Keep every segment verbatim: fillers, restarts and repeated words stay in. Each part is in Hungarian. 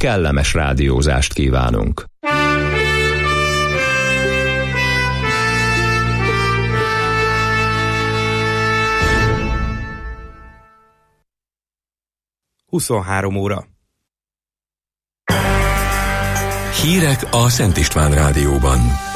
kellemes rádiózást kívánunk. huszonhárom óra. Hírek a Szent István Rádióban.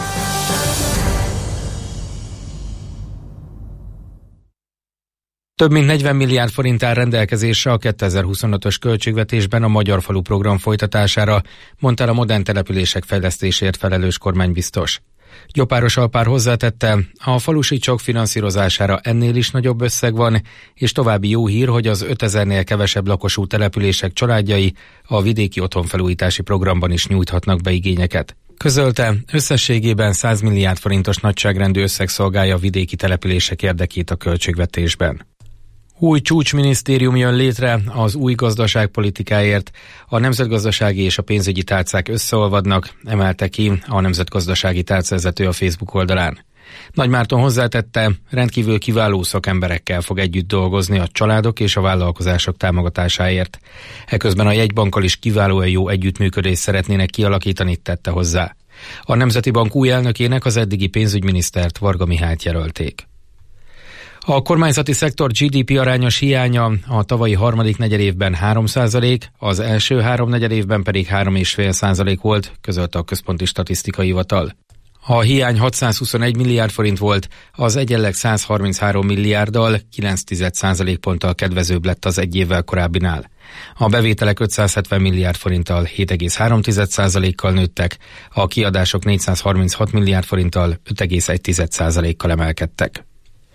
Több mint negyven milliárd forint áll rendelkezésre a kétezer-huszonötös költségvetésben a Magyar Falu program folytatására, mondta a modern települések fejlesztésért felelős kormánybiztos. Gyopáros Alpár hozzátette, a falusi csok finanszírozására ennél is nagyobb összeg van, és további jó hír, hogy az ötezernél kevesebb lakosú települések családjai a vidéki otthonfelújítási programban is nyújthatnak be igényeket. Közölte, összességében száz milliárd forintos nagyságrendű összeg szolgálja a vidéki települések érdekét a költségvetésben. Új csúcsminisztérium jön létre az új gazdaságpolitikáért, a nemzetgazdasági és a pénzügyi tárcák összeolvadnak, emelte ki a nemzetgazdasági tárcavezető a Facebook oldalán. Nagy Márton hozzátette, rendkívül kiváló szakemberekkel fog együtt dolgozni a családok és a vállalkozások támogatásáért. Eközben a jegybankkal is kiválóan jó együttműködést szeretnének kialakítani, tette hozzá. A Nemzeti Bank új elnökének az eddigi pénzügyminisztert, Varga Mihályt jelölték. A kormányzati szektor gé dé pé arányos hiánya a tavalyi harmadik negyedévben három százalék, az első három negyedévben pedig három egész öt százalék volt, közölte a Központi Statisztikai Hivatal. A hiány hatszázhuszonegy milliárd forint volt, az egyenleg száz harminchárom milliárddal, kilenc egész egy százalékponttal kedvezőbb lett az egy évvel korábbinál. A bevételek ötszázhetven milliárd forinttal hét egész három százalékkal nőttek, a kiadások négyszázharminchat milliárd forinttal öt egész egy százalékkal emelkedtek.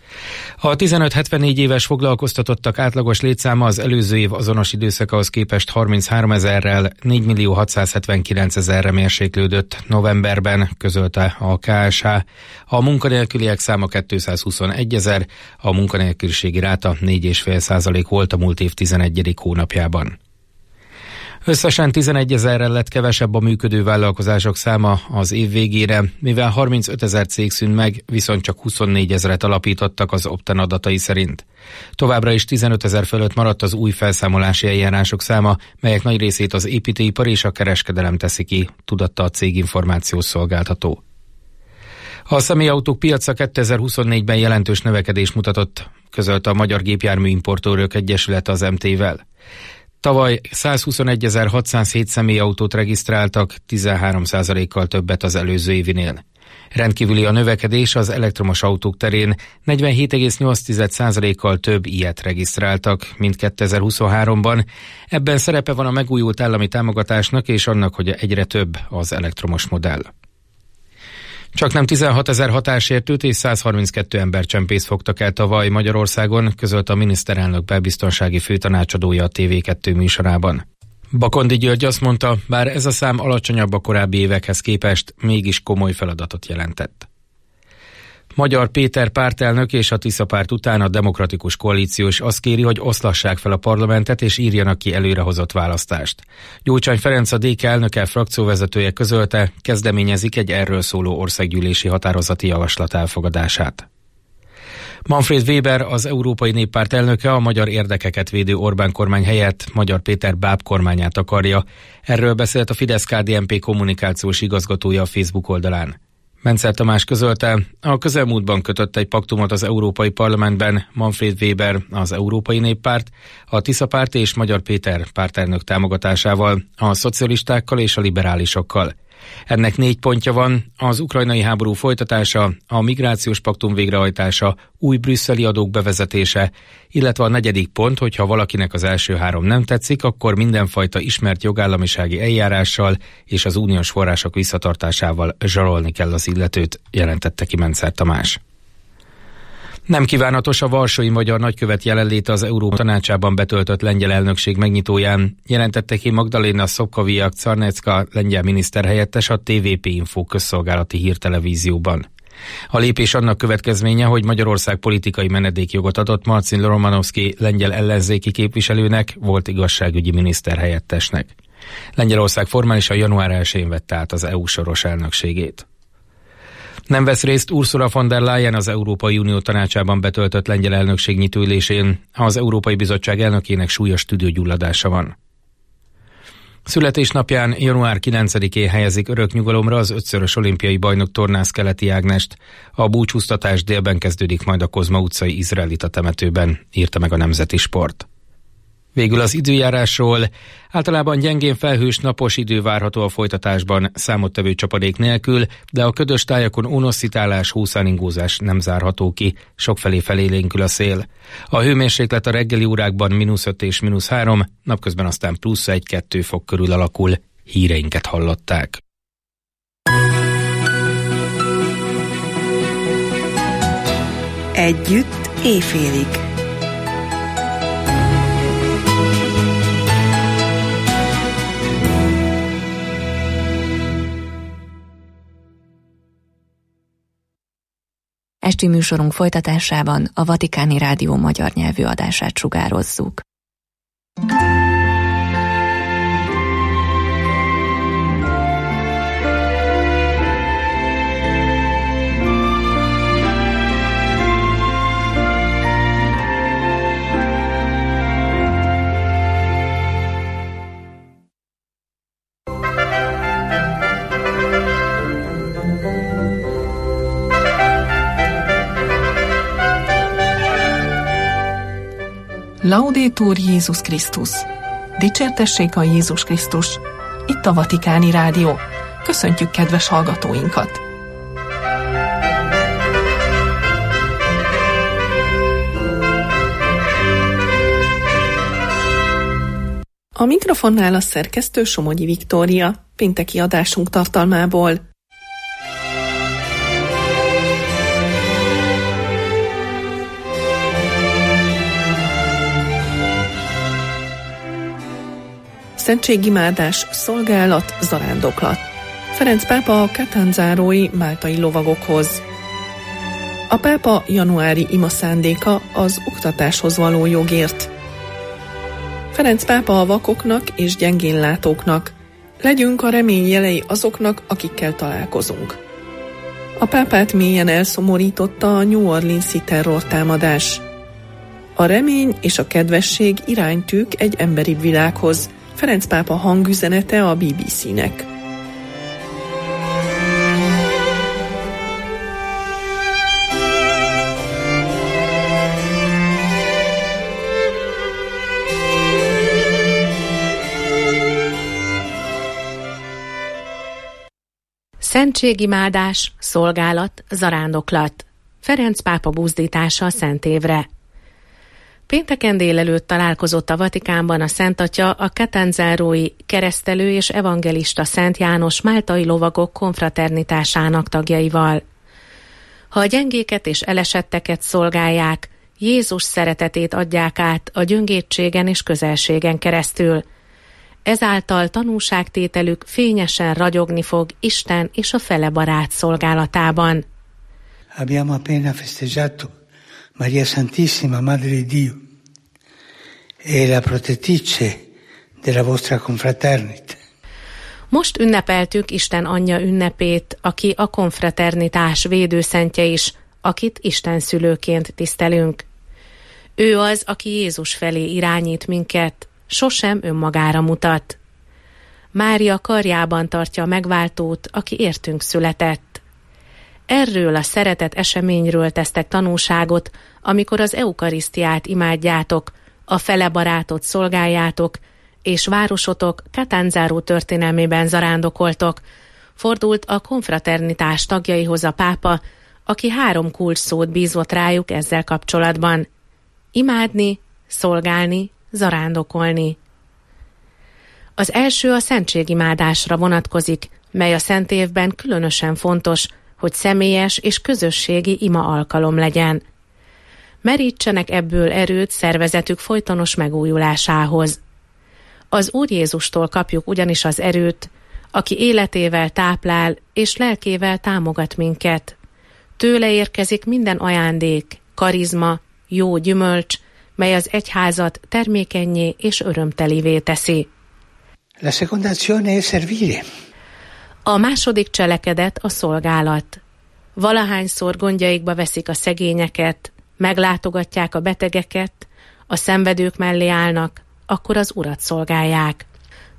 A tizenöt-hetvennégy éves foglalkoztatottak átlagos létszáma az előző év azonos időszakához képest harminchárom ezerrel négy millió hatszázhetvenkilenc ezerre mérséklődött novemberben, közölte a ká es há. A munkanélküliek száma kétszázhuszonegy ezer, a munkanélküliségi ráta négy egész öt százalék volt a múlt év tizenegyedik hónapjában. Összesen tizenegy ezerrel lett kevesebb a működő vállalkozások száma az év végére, mivel harmincöt ezer cég szűnt meg, viszont csak huszonnégy ezret alapítottak az Opten adatai szerint. Továbbra is tizenöt ezer fölött maradt az új felszámolási eljárások száma, melyek nagy részét az építőipar és a kereskedelem teszi ki, tudatta a cég információs szolgáltató. A személyautók piaca kétezer-huszonnégyben jelentős növekedést mutatott, közölte a Magyar Gépjármű Importőrök Egyesülete az em té-vel. Tavaly százhuszonegyezer-hatszázhét személyautót regisztráltak, tizenhárom százalékkal többet az előző évinél. Rendkívüli a növekedés az elektromos autók terén, negyvenhét egész nyolc százalékkal több ilyet regisztráltak, mint kétezer-huszonháromban. Ebben szerepe van a megújult állami támogatásnak és annak, hogy egyre több az elektromos modell. Csaknem tizenhatezer határsértőt és száz harminckettő embercsempészt fogtak el tavaly Magyarországon, közölte a miniszterelnök belbiztonsági főtanácsadója a té vé kettő műsorában. Bakondi György azt mondta, bár ez a szám alacsonyabb a korábbi évekhez képest, mégis komoly feladatot jelentett. Magyar Péter pártelnök és a Tisza párt után a Demokratikus Koalíció is azt kéri, hogy oszlassák fel a parlamentet és írjanak ki előrehozott választást. Gyurcsány Ferenc, a dé ká elnöke, frakcióvezetője közölte, kezdeményezik egy erről szóló országgyűlési határozati javaslat elfogadását. Manfred Weber, az Európai Néppárt elnöke, a magyar érdekeket védő Orbán kormány helyett Magyar Péter báb kormányát akarja. Erről beszélt a Fidesz-ká dé en pé kommunikációs igazgatója a Facebook oldalán. Mencer Tamás közölte, a közelmúltban kötött egy paktumot az Európai Parlamentben Manfred Weber, az Európai Néppárt, a Tisza párt és Magyar Péter pártelnök támogatásával, a szocialistákkal és a liberálisokkal. Ennek négy pontja van: az ukrajnai háború folytatása, a migrációs paktum végrehajtása, új brüsszeli adók bevezetése, illetve a negyedik pont, hogyha valakinek az első három nem tetszik, akkor mindenfajta ismert jogállamisági eljárással és az uniós források visszatartásával zsarolni kell az illetőt, jelentette ki Mencer Tamás. Nem kívánatos a varsói magyar nagykövet jelenléte az Európa Tanácsában betöltött lengyel elnökség megnyitóján, jelentette ki Magdalena Szopkowiak-Czarnecka lengyel miniszterhelyettes a té vé pé Info közszolgálati hírtelevízióban. A lépés annak következménye, hogy Magyarország politikai menedékjogot adott Marcin Romanowski lengyel ellenzéki képviselőnek, volt igazságügyi miniszterhelyettesnek. Lengyelország formálisan január elsején vette át az é u soros elnökségét. Nem vesz részt Ursula von der Leyen az Európai Unió Tanácsában betöltött lengyel elnökség nyitóülésén. Az Európai Bizottság elnökének súlyos tüdőgyulladása van. Születésnapján január kilencedikén helyezik örök nyugalomra az ötszörös olimpiai bajnok tornász Keleti Ágnest. A búcsúztatás délben kezdődik majd a Kozma utcai izraelita temetőben, írta meg a Nemzeti Sport. Végül az időjárásról. Általában gyengén felhős napos idő várható a folytatásban, számottevő csapadék nélkül, de a ködös tájakon ónoszcitálás, húszáningózás nem zárható ki, sokfelé felélénkül a szél. A hőmérséklet a reggeli órákban mínusz öt és mínusz három, napközben aztán plusz egy-kettő fok körül alakul. Híreinket hallották. Együtt éjfélig. Esti műsorunk folytatásában a Vatikáni Rádió magyar nyelvű adását sugározzuk. Laudetur Jézus Krisztus! Dicsértessék a Jézus Krisztus! Itt a Vatikáni Rádió. Köszöntjük kedves hallgatóinkat! A mikrofonnál a szerkesztő Somogyi Viktória, pénteki adásunk tartalmából. Szentségimádás, szolgálat, zarándoklat. Ferenc pápa a Catanzárói máltai lovagokhoz. A pápa januári ima szándéka az oktatáshoz való jogért. Ferenc pápa a vakoknak és gyengénlátóknak. Legyünk a remény jelei azoknak, akikkel találkozunk. A pápát mélyen elszomorította a New Orleans-i terrortámadás. A remény és a kedvesség iránytűk egy emberibb világhoz. Ferenc pápa hangüzenete a bé bé cé-nek. Szentségimádás, szolgálat, zarándoklat. Ferenc pápa buzdítása a Szent Évre. Pénteken délelőtt találkozott a Vatikánban a Szent Atya a Catanzárói keresztelő és evangelista Szent János máltai lovagok konfraternitásának tagjaival. Ha a gyengéket és elesetteket szolgálják, Jézus szeretetét adják át a gyöngétségen és közelségen keresztül. Ezáltal tanúságtételük fényesen ragyogni fog Isten és a fele barát szolgálatában. Abbiamo appena festeggiato Maria Santissima, Madre di Dio, e la protettrice della vostra confraternita. Most ünnepeltük Isten anyja ünnepét, aki a konfraternitás védőszentje is, akit Isten szülőként tisztelünk. Ő az, aki Jézus felé irányít minket, sosem önmagára mutat. Mária karjában tartja a megváltót, aki értünk született. Erről a szeretet eseményről tesztek tanúságot, amikor az eukarisztiát imádjátok, a fele barátot szolgáljátok, és városotok Catanzaro történelmében zarándokoltok, fordult a konfraternitás tagjaihoz a pápa, aki három kulcs szót bízott rájuk ezzel kapcsolatban. Imádni, szolgálni, zarándokolni. Az első a szentségimádásra vonatkozik, mely a Szent Évben különösen fontos, hogy személyes és közösségi ima alkalom legyen. Merítsenek ebből erőt szervezetük folytonos megújulásához. Az Úr Jézustól kapjuk ugyanis az erőt, aki életével táplál és lelkével támogat minket. Tőle érkezik minden ajándék, karizma, jó gyümölcs, mely az egyházat termékennyé és örömtelivé teszi. La seconda azione è servire. A második cselekedet a szolgálat. Valahányszor gondjaikba veszik a szegényeket, meglátogatják a betegeket, a szenvedők mellé állnak, akkor az Urat szolgálják.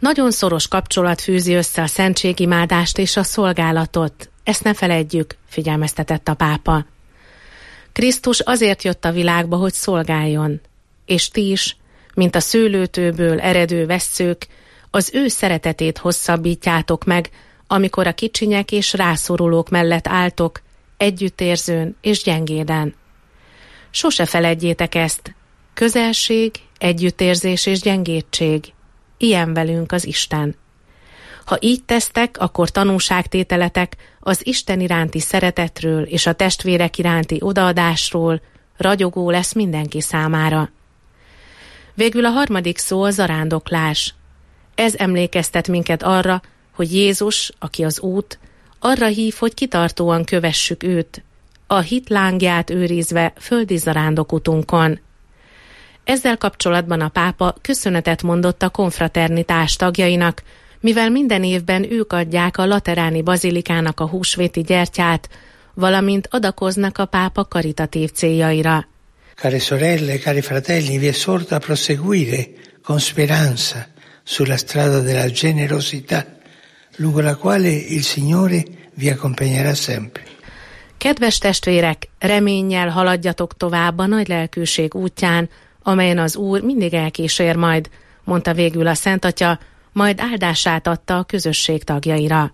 Nagyon szoros kapcsolat fűzi össze a szentségimádást és a szolgálatot. Ezt ne feledjük, figyelmeztetett a pápa. Krisztus azért jött a világba, hogy szolgáljon, és ti is, mint a szőlőtőből eredő vesszők, az ő szeretetét hosszabbítjátok meg, amikor a kicsinyek és rászorulók mellett álltok, együttérzőn és gyengéden. Sose feledjétek ezt. Közelség, együttérzés és gyengédség. Ilyen velünk az Isten. Ha így tesztek, akkor tanúságtételetek az Isten iránti szeretetről és a testvérek iránti odaadásról ragyogó lesz mindenki számára. Végül a harmadik szó a zarándoklás. Ez emlékeztet minket arra, hogy Jézus, aki az út, arra hív, hogy kitartóan kövessük őt, a hit lángját őrizve földi zarándokutunkon. Ezzel kapcsolatban a pápa köszönetet mondott a konfraternitás tagjainak, mivel minden évben ők adják a Lateráni Bazilikának a húsvéti gyertyát, valamint adakoznak a pápa karitatív céljaira. Care sorelle, cari fratelli, vi esorto a proseguire con speranza sulla strada della generosità, lungo la quale il Signore vi accompagnerà sempre. Kedves testvérek, reménnyel haladjatok tovább a nagy lelkűség útján, amelyen az Úr mindig elkísér majd, mondta végül a Szent Atya, majd áldását adta a közösség tagjaira.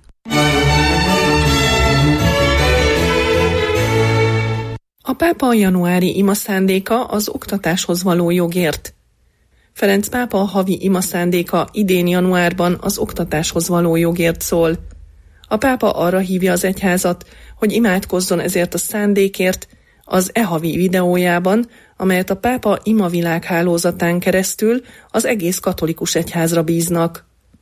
A pápa januári imaszándéka az oktatáshoz való jogért. Ferenc pápa havi imaszándéka idén januárban az oktatáshoz való jogért szól. A pápa arra hívja az egyházat, hogy imádkozzon ezért a szándékért az e-havi videójában, amelyet a pápa imavilág hálózatán keresztül az egész katolikus egyházra bíznak.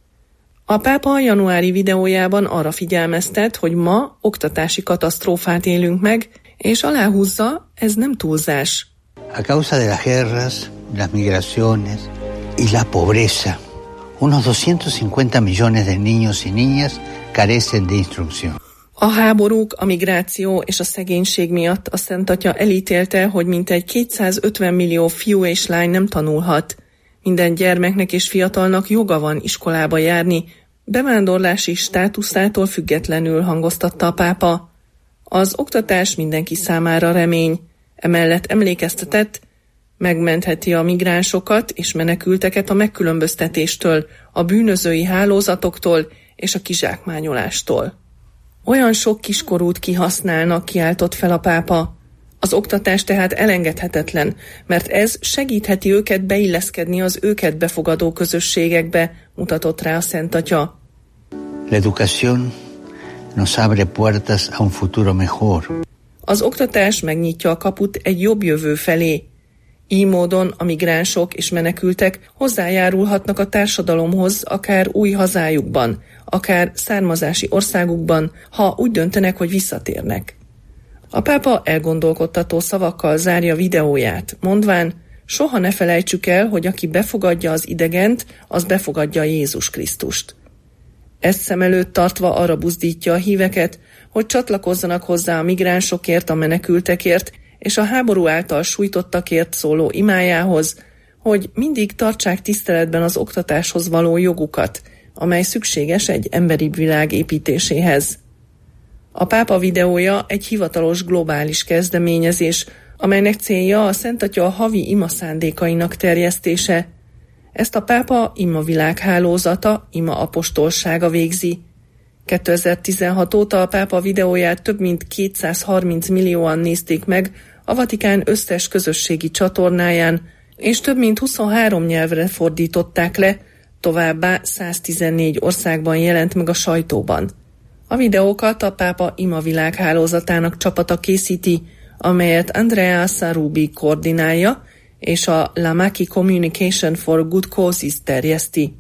A pápa a januári videójában arra figyelmeztet, hogy ma oktatási katasztrófát élünk meg, és aláhúzza, ez nem túlzás. A causa de las guerras, las migraciones y la pobreza, unos doscientos cincuenta millones de niños y niñas carecen de instrucción. A háborúk, a migráció és a szegénység miatt a Szent Atya elítélte, hogy mintegy kétszázötven millió fiú és lány nem tanulhat. Minden gyermeknek és fiatalnak joga van iskolába járni, bevándorlási státuszától függetlenül, hangoztatta a pápa. Az oktatás mindenki számára remény, emellett emlékeztetett, megmentheti a migránsokat és menekülteket a megkülönböztetéstől, a bűnözői hálózatoktól és a kizsákmányolástól. Olyan sok kiskorút kihasználnak, kiáltott fel a pápa. Az oktatás tehát elengedhetetlen, mert ez segítheti őket beilleszkedni az őket befogadó közösségekbe, mutatott rá a Szent Atya. La educación nos abre puertas a un futuro mejor. Az oktatás megnyitja a kaput egy jobb jövő felé. Így módon a migránsok és menekültek hozzájárulhatnak a társadalomhoz akár új hazájukban, akár származási országukban, ha úgy döntenek, hogy visszatérnek. A pápa elgondolkodtató szavakkal zárja videóját, mondván, soha ne felejtsük el, hogy aki befogadja az idegent, az befogadja Jézus Krisztust. Ezt szem előtt tartva arra buzdítja a híveket, hogy csatlakozzanak hozzá a migránsokért, a menekültekért és a háború által sújtottakért szóló imájához, hogy mindig tartsák tiszteletben az oktatáshoz való jogukat, amely szükséges egy emberibb világ építéséhez. A pápa videója egy hivatalos globális kezdeményezés, amelynek célja a Szent Atya havi imaszándékainak terjesztése. Ezt a pápa imavilág hálózata, ima apostolsága végzi. kétezer-tizenhat óta a pápa videóját több mint kétszázharminc millióan nézték meg a Vatikán összes közösségi csatornáján, és több mint huszonhárom nyelvre fordították le, továbbá száztizennégy országban jelent meg a sajtóban. A videókat a pápa imavilág hálózatának csapata készíti, amelyet Andrea Sarubi koordinálja, és a Lamaki Communication for Good Causes terjeszti.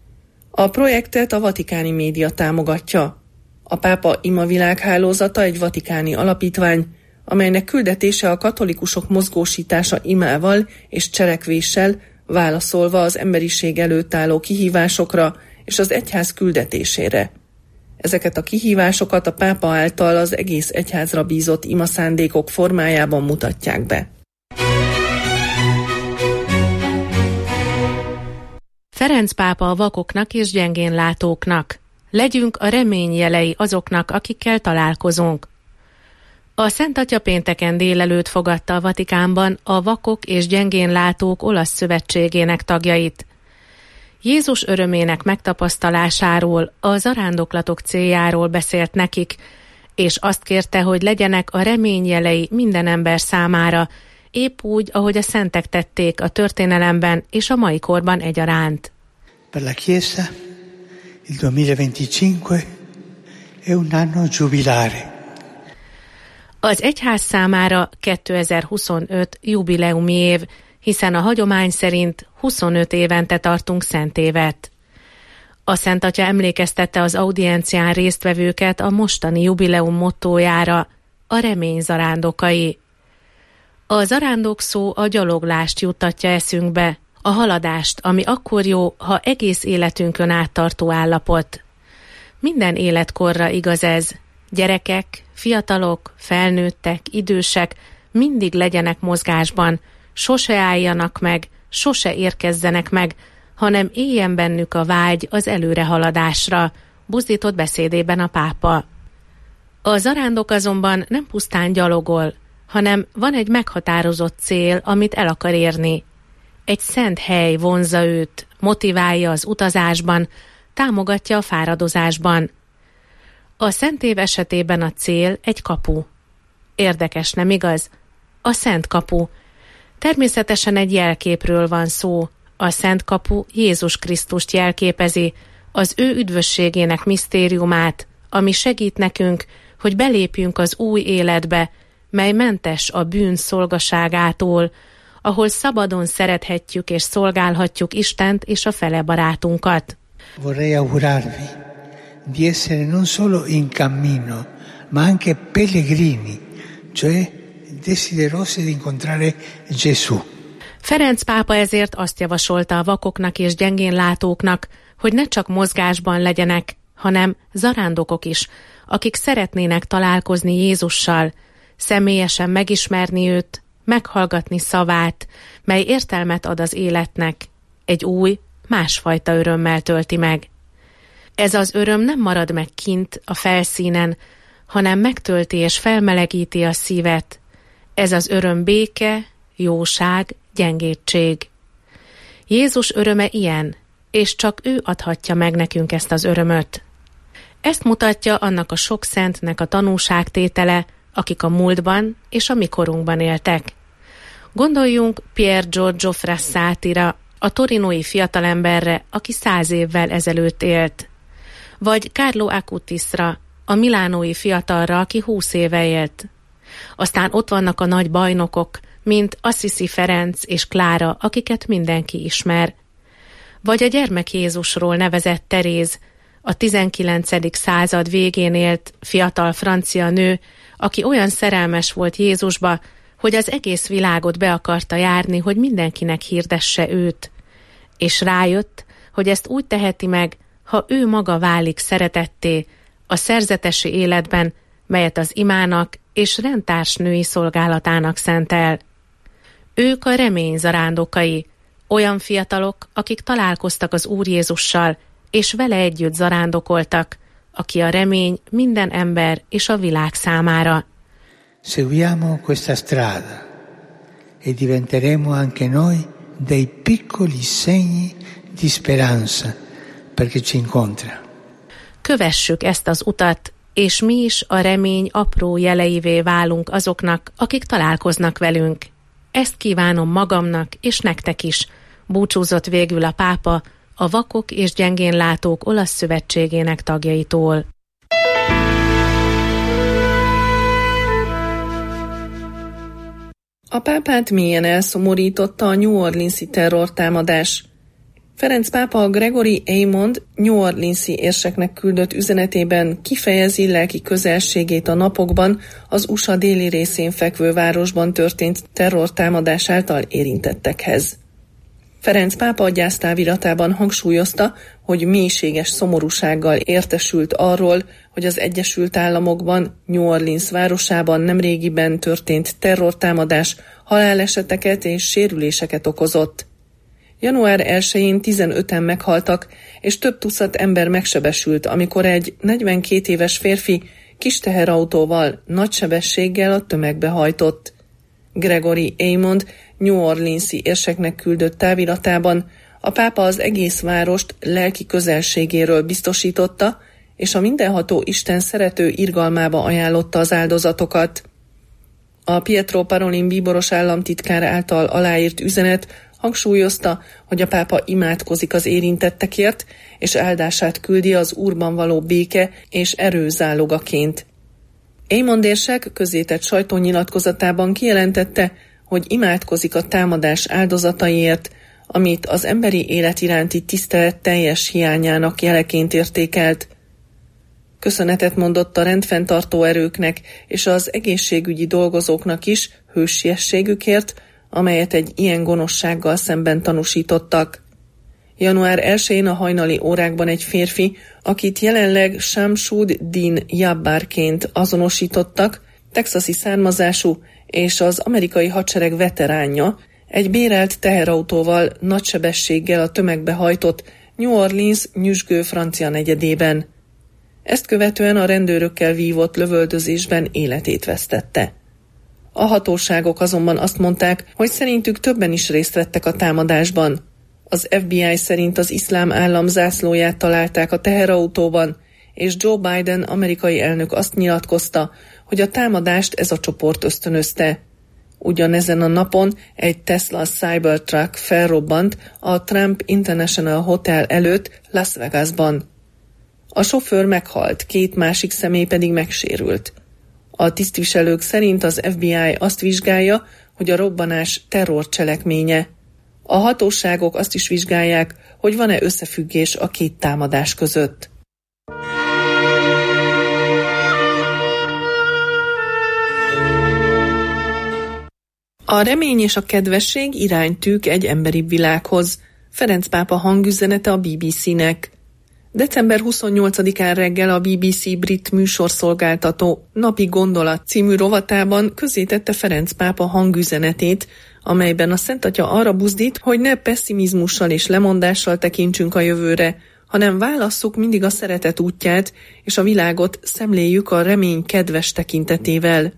A projektet a vatikáni média támogatja. A pápa imavilág hálózata egy vatikáni alapítvány, amelynek küldetése a katolikusok mozgósítása imával és cselekvéssel, válaszolva az emberiség előtt álló kihívásokra és az egyház küldetésére. Ezeket a kihívásokat a pápa által az egész egyházra bízott imaszándékok formájában mutatják be. Ferenc pápa a vakoknak és gyengénlátóknak. Legyünk a remény jelei azoknak, akikkel találkozunk. A Szent Atya pénteken délelőtt fogadta a Vatikánban a Vakok és Gyengénlátók olasz szövetségének tagjait. Jézus örömének megtapasztalásáról, a zarándoklatok céljáról beszélt nekik, és azt kérte, hogy legyenek a remény jelei minden ember számára, épp úgy, ahogy a szentek tették a történelemben és a mai korban egyaránt. Per la Chiesa il duemilaventicinque è un anno giubilare. Az egyház számára kétezer-huszonöt jubileumi év, hiszen a hagyomány szerint huszonöt évente tartunk szentévet. A Szent Atya emlékeztette az audiencián résztvevőket a mostani jubileum mottójára, a remény zarándokai. A zarándok szó a gyaloglást juttatja eszünkbe, a haladást, ami akkor jó, ha egész életünkön áttartó állapot. Minden életkorra igaz ez. Gyerekek, fiatalok, felnőttek, idősek mindig legyenek mozgásban, sose álljanak meg, sose érkezzenek meg, hanem éljen bennük a vágy az előrehaladásra, buzdított beszédében a pápa. A zarándok azonban nem pusztán gyalogol, hanem van egy meghatározott cél, amit el akar érni. Egy szent hely vonzza őt, motiválja az utazásban, támogatja a fáradozásban. A szentév esetében a cél egy kapu. Érdekes, nem igaz? A szent kapu. Természetesen egy jelképről van szó. A szent kapu Jézus Krisztust jelképezi, az ő üdvösségének misztériumát, ami segít nekünk, hogy belépjünk az új életbe, mely mentes a bűn szolgaságától, ahol szabadon szerethetjük és szolgálhatjuk Istent és a fele barátunkat. Vorrei augurarvi di essere non solo in cammino, ma anche pellegrini, cioè desiderosi di incontrare Gesù. Ferenc pápa ezért azt javasolta a vakoknak és gyengénlátóknak, hogy ne csak mozgásban legyenek, hanem zarándokok is, akik szeretnének találkozni Jézussal, személyesen megismerni őt, meghallgatni szavát, mely értelmet ad az életnek, egy új, másfajta örömmel tölti meg. Ez az öröm nem marad meg kint, a felszínen, hanem megtölti és felmelegíti a szívet. Ez az öröm béke, jóság, gyengétség. Jézus öröme ilyen, és csak ő adhatja meg nekünk ezt az örömöt. Ezt mutatja annak a sok szentnek a tanúságtétele, akik a múltban és a mi korunkban éltek. Gondoljunk Pier Giorgio Frassatira, a torinói fiatalemberre, aki száz évvel ezelőtt élt. Vagy Carlo Acutisra, a milánói fiatalra, aki húsz éve élt. Aztán ott vannak a nagy bajnokok, mint Assisi Ferenc és Klára, akiket mindenki ismer. Vagy a gyermek Jézusról nevezett Teréz, a tizenkilencedik század végén élt fiatal francia nő, aki olyan szerelmes volt Jézusba, hogy az egész világot be akarta járni, hogy mindenkinek hirdesse őt. És rájött, hogy ezt úgy teheti meg, ha ő maga válik szeretetté a szerzetesi életben, melyet az imának és rendtársnői szolgálatának szentel. Ők a remény zarándokai, olyan fiatalok, akik találkoztak az Úr Jézussal, és vele együtt zarándokoltak, aki a remény minden ember és a világ számára. Seguiamo questa strada e diventeremo anche noi dei piccoli segni di speranza per chi ci incontra. Kövessük ezt az utat, és mi is a remény apró jeleivé válunk azoknak, akik találkoznak velünk. Ezt kívánom magamnak és nektek is, búcsúzott végül a pápa a Vakok és Gyengénlátók olasz szövetségének tagjaitól. A pápát mélyen elszomorította a New Orleans-i terrortámadás. Ferenc pápa a Gregory Aymond New Orleans-i érseknek küldött üzenetében kifejezi lelki közelségét a napokban az u es á déli részén fekvő városban történt terrortámadás által érintettekhez. Ferenc pápa a gyásztáviratában hangsúlyozta, hogy mélységes szomorúsággal értesült arról, hogy az Egyesült Államokban, New Orleans városában nemrégiben történt terrortámadás haláleseteket és sérüléseket okozott. január elsején tizenöten meghaltak, és több tucat ember megsebesült, amikor egy negyvenkét éves férfi kis teherautóval nagy sebességgel a tömegbe hajtott. Gregory Aymond New Orleans-i érseknek küldött táviratában a pápa az egész várost lelki közelségéről biztosította, és a mindenható Isten szerető irgalmába ajánlotta az áldozatokat. A Pietro Parolin bíboros államtitkár által aláírt üzenet hangsúlyozta, hogy a pápa imádkozik az érintettekért, és áldását küldi az Úrban való béke és erő zálogaként. Aymond érsek közzétett sajtónyilatkozatában kijelentette, hogy imádkozik a támadás áldozataiért, amit az emberi élet iránti tisztelet teljes hiányának jeleként értékelt. Köszönetet mondott a rendfenntartó erőknek és az egészségügyi dolgozóknak is hősiességükért, amelyet egy ilyen gonoszsággal szemben tanúsítottak. január elsején a hajnali órákban egy férfi, akit jelenleg Shamsud Din Jabbarként azonosítottak, texasi származású és az amerikai hadsereg veteránja, egy bérelt teherautóval nagy sebességgel a tömegbe hajtott New Orleans nyüzsgő francia negyedében. Ezt követően a rendőrökkel vívott lövöldözésben életét vesztette. A hatóságok azonban azt mondták, hogy szerintük többen is részt vettek a támadásban. Az ef bé i szerint az iszlám állam zászlóját találták a teherautóban, és Joe Biden amerikai elnök azt nyilatkozta, hogy a támadást ez a csoport ösztönözte. Ugyanezen a napon egy Tesla Cybertruck felrobbant a Trump International Hotel előtt Las Vegasban. A sofőr meghalt, két másik személy pedig megsérült. A tisztviselők szerint az ef bé i azt vizsgálja, hogy a robbanás terrorcselekménye. A hatóságok azt is vizsgálják, hogy van-e összefüggés a két támadás között. A remény és a kedvesség iránytűk egy emberibb világhoz. Ferenc pápa hangüzenete a bé bé cé-nek. december huszonnyolcadikán reggel a bé bé cé brit műsorszolgáltató Napi Gondolat című rovatában közzétette Ferenc pápa hangüzenetét, amelyben a Szent Atya arra buzdít, hogy ne pesszimizmussal és lemondással tekintsünk a jövőre, hanem válasszuk mindig a szeretet útját, és a világot szemléljük a remény kedves tekintetével.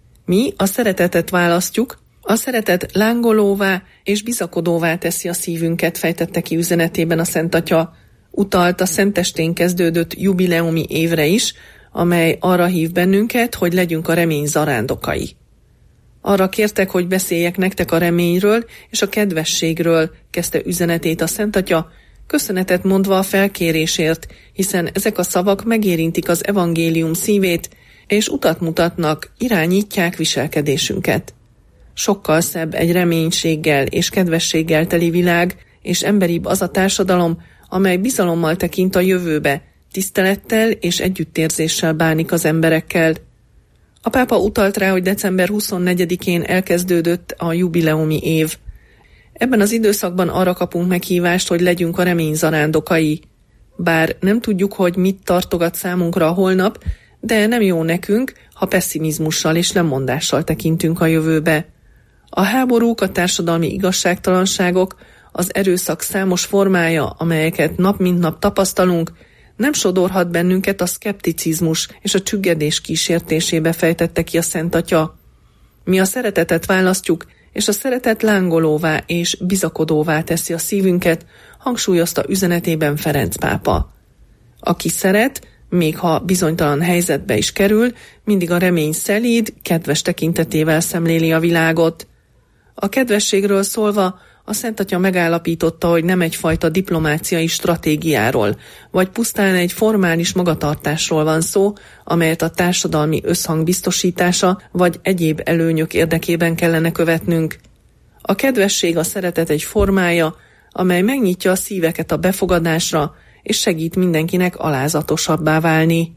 Mi a szeretetet választjuk, a szeretet lángolóvá és bizakodóvá teszi a szívünket, fejtette ki üzenetében a Szent Atya. Utalt a Szentestén kezdődött jubileumi évre is, amely arra hív bennünket, hogy legyünk a remény zarándokai. Arra kértek, hogy beszéljek nektek a reményről és a kedvességről, kezdte üzenetét a Szent Atya, köszönetet mondva a felkérésért, hiszen ezek a szavak megérintik az evangélium szívét, és utat mutatnak, irányítják viselkedésünket. Sokkal szebb egy reménységgel és kedvességgel teli világ, és emberibb az a társadalom, amely bizalommal tekint a jövőbe, tisztelettel és együttérzéssel bánik az emberekkel. A pápa utalt rá, hogy december huszonnegyedikén elkezdődött a jubileumi év. Ebben az időszakban arra kapunk meghívást, hogy legyünk a remény zarándokai. Bár nem tudjuk, hogy mit tartogat számunkra a holnap, de nem jó nekünk, ha pesszimizmussal és lemondással tekintünk a jövőbe. A háborúk, a társadalmi igazságtalanságok, az erőszak számos formája, amelyeket nap mint nap tapasztalunk, nem sodorhat bennünket a szkepticizmus és a csüggedés kísértésébe, fejtette ki a Szent Atya. Mi a szeretetet választjuk, és a szeretet lángolóvá és bizakodóvá teszi a szívünket, hangsúlyozta üzenetében Ferenc pápa. Aki szeret, még ha bizonytalan helyzetbe is kerül, mindig a remény szelíd, kedves tekintetével szemléli a világot. A kedvességről szólva, a Szent Atya megállapította, hogy nem egyfajta diplomáciai stratégiáról, vagy pusztán egy formális magatartásról van szó, amelyet a társadalmi összhang biztosítása vagy egyéb előnyök érdekében kellene követnünk. A kedvesség, a szeretet egy formája, amely megnyitja a szíveket a befogadásra, és segít mindenkinek alázatosabbá válni.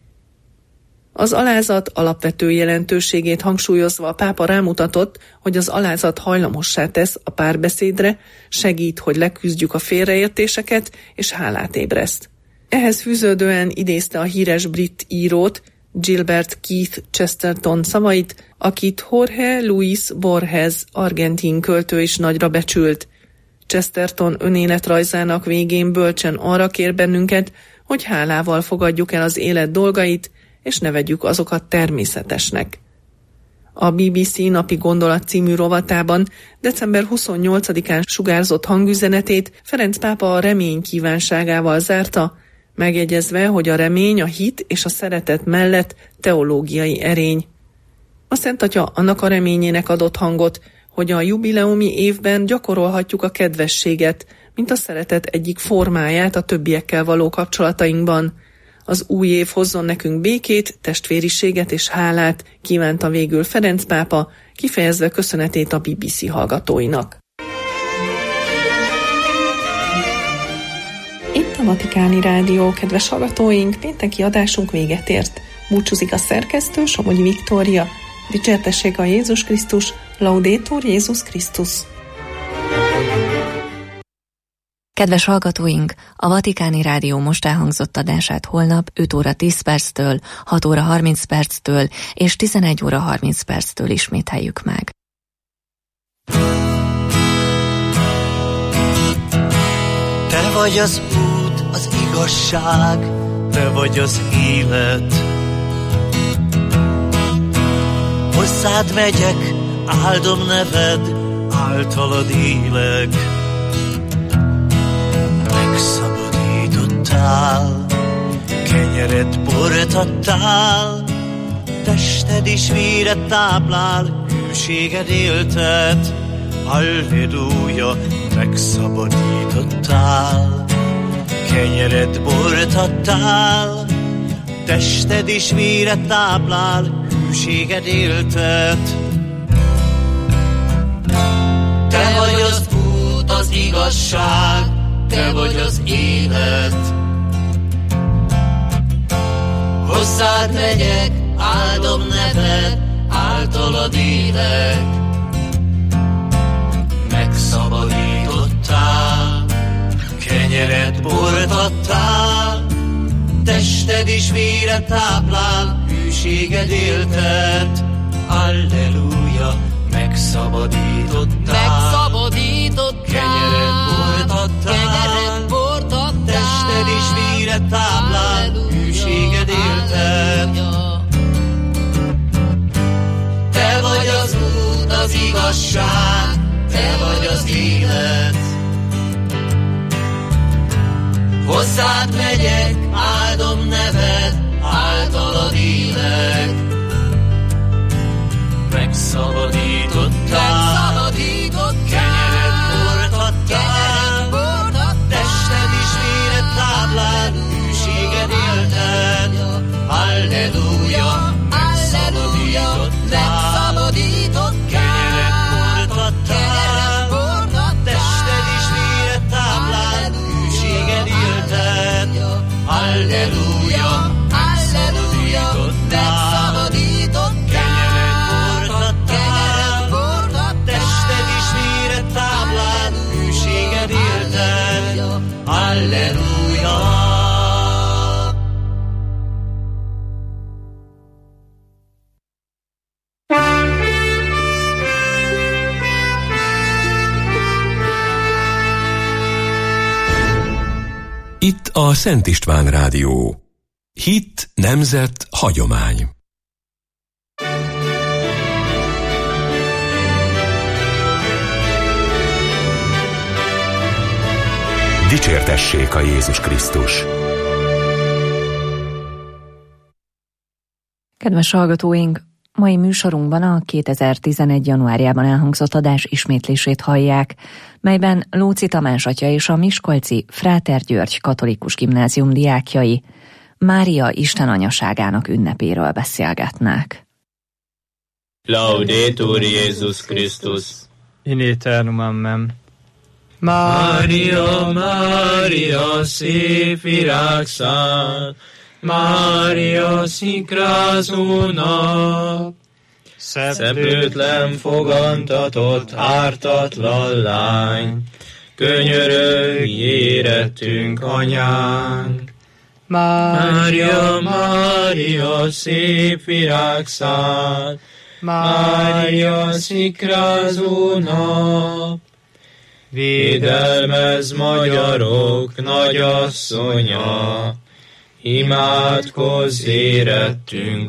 Az alázat alapvető jelentőségét hangsúlyozva a pápa rámutatott, hogy az alázat hajlamossá tesz a párbeszédre, segít, hogy leküzdjük a félreértéseket, és hálát ébreszt. Ehhez fűződően idézte a híres brit írót, Gilbert Keith Chesterton szavait, akit Jorge Luis Borges argentin költő is nagyra becsült. Chesterton önéletrajzának végén bölcsen arra kér bennünket, hogy hálával fogadjuk el az élet dolgait, és ne vegyük azokat természetesnek. A bé bé cé Napi Gondolat című rovatában december huszonnyolcadikán sugárzott hangüzenetét Ferenc pápa a remény kívánságával zárta, megjegyezve, hogy a remény, a hit és a szeretet mellett teológiai erény. A Szent Atya annak a reményének adott hangot, hogy a jubileumi évben gyakorolhatjuk a kedvességet, mint a szeretet egyik formáját a többiekkel való kapcsolatainkban. Az új év hozzon nekünk békét, testvériséget és hálát, kívánta végül Ferenc pápa, kifejezve köszönetét a bé bé cé hallgatóinak. Itt a Vatikáni Rádió, kedves hallgatóink, pénteki adásunk véget ért. Búcsúzik a szerkesztő, Somogyi Viktória. Dicsértessék a Jézus Krisztus, Laudetur Jézus Krisztus. Kedves hallgatóink, a Vatikáni Rádió most elhangzott adását holnap öt óra tíz perctől, hat óra harminc perctől és tizenegy óra harminc perctől ismételjük meg. Te vagy az út, az igazság, te vagy az élet. Hozzád megyek, áldom neved, általad élek. Megszabadítottál, kenyered bort adtál, tested is véret táplál, hűséged éltet. Halleluja, megszabadítottál, kenyered bort adtál, tested is véret táplál, hűséged éltet. Te vagy az út, az igazság, te vagy az élet. Hozzád megyek, áldom neved, általad élek. Megszabadítottál, kenyered bort adtál, tested is véret táplál, hűséged éltet. Alleluja, megszabadítottál, megszabadítottál, kenyered bort adtál, kenyered bort adtál, tested is véret táplál, hűséged éltet. Te vagy az út, az igazság, te vagy az élet. Hozzád megyek, áldom neved, általad élek. Megszabadítottál, kenyered bort adtál, tested is véret táplál, hűséged éltet. Halleluja, megszabadítottál, kenyered bort adtál, tested is véret táplál, hűséged éltet. Halleluja, megszabadítottál, kenyered bort adtál, tested is véret táplál, hűséged éltet. Halleluja. Itt a Szent István Rádió. Hit, nemzet, hagyomány. Dicsértessék a Jézus Krisztus. Kedves hallgatóink, mai műsorunkban a kétezer-tizenegy. januárjában elhangzott adás ismétlését hallják, melyben Lóczy Tamás atya és a miskolci Fráter György katolikus gimnázium diákjai Mária Isten anyaságának ünnepéről beszélgetnek. Laudetur Jézus Krisztus. In aeternum amen. Mária, Mária, szép virágszál, Mária, szikrázó nap, szeplőtlen fogantatott ártatlan lány, könyörögj érettünk anyánk. Mária, Mária, szép virágszál, Mária, szikrázó nap, Védelmez magyarok nagyasszonya, imádkozz érettünk